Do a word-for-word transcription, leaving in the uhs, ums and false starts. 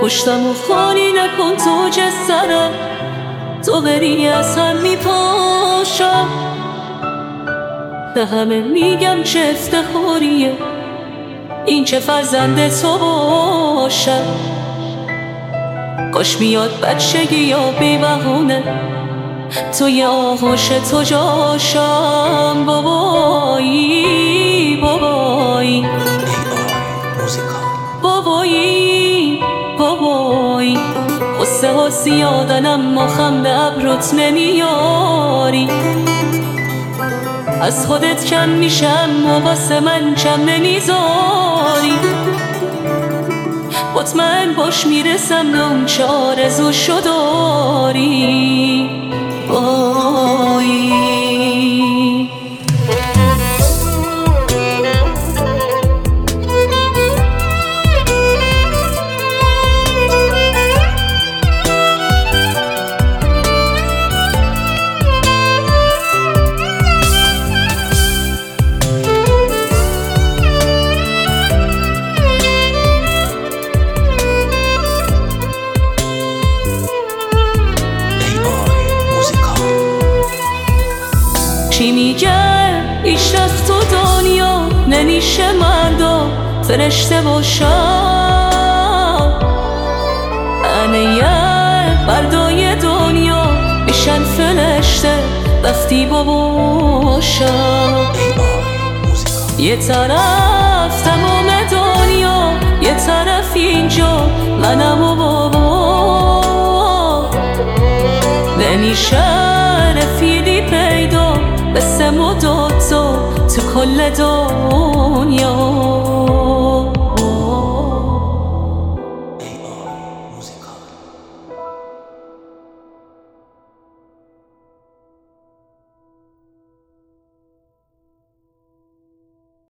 پشتم و خالی نکن تو جسرم، تو بری از هم میپاشم. به همه میگم چه افتخاریه این چه فرزند تو باشم. کاش میاد بچگی یا بی بهونه توی آغوش تو جاشم. بابایی بابایی بابایی بابایی قصه ها زیادن اما خم به ابروت نمیاری. از خودت کم میشم و واسه من کم نمیذاری. مطمئن باش میرسم به اون چه آرزوشو داری. وای چی میگه بیش از تو دنیا نمیشه مردا فرشته باشم. همه مردای دنیا میشن فرشته وقتی باشم. یه طرف تمام دنیا یه طرف اینجا منم و بابا. نمیشه رفیقی پیدا مثل ما دوتا تو کل دنیا.